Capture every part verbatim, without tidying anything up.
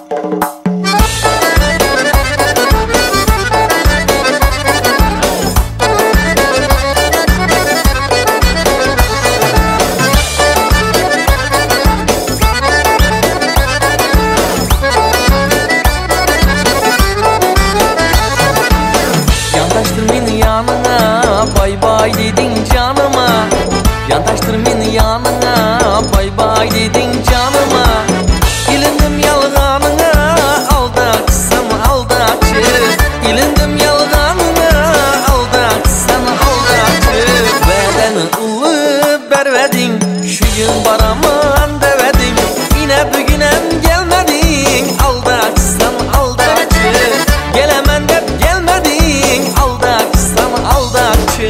Yandaştır beni yanına, bay bay dedin canıma. Yandaştır beni yanına, bay bay dedin canıma. İlindim yalganına, aldaksam aldakçı. İlindim yalganına, aldaksam aldakçı. Bedeni ulu bervedin, şu gün baraman devedin. Yine bugünem gelmedin, aldaksam aldakçı. Gelemen de gelmedin, aldaksam aldakçı.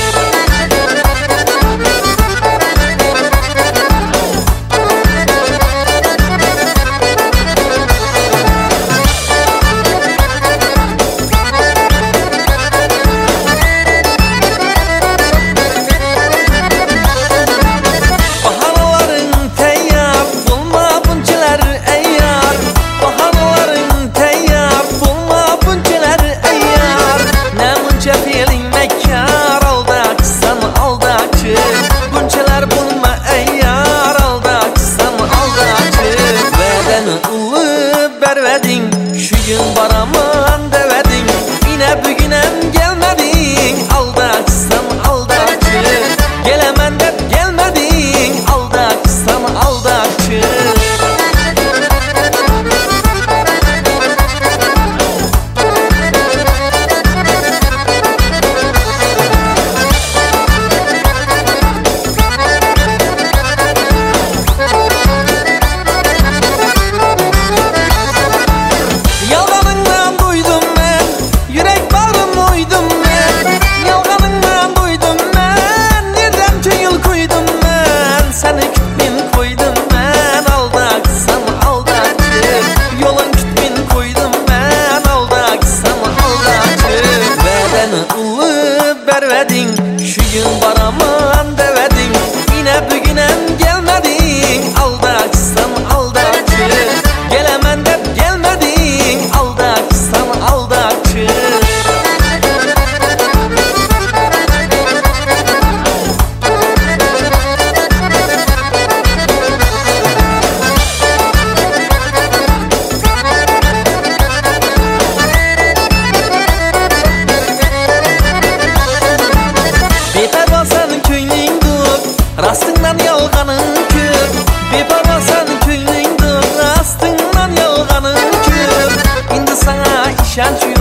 Şu gün baraman devedin, yine bugünem gelmedin, aldaksam aldakçı. Gelemen de gelmedin, aldaksam aldakçı. Şu gün baraman devedin, yine bugünem gelmedin, aldaksam aldakçı. Gelemen de gelmedin, aldaksam aldakçı. Rastından yalganın kür, bir barasan köyün dur. Rastından yalganın kür, indi sana işen çür.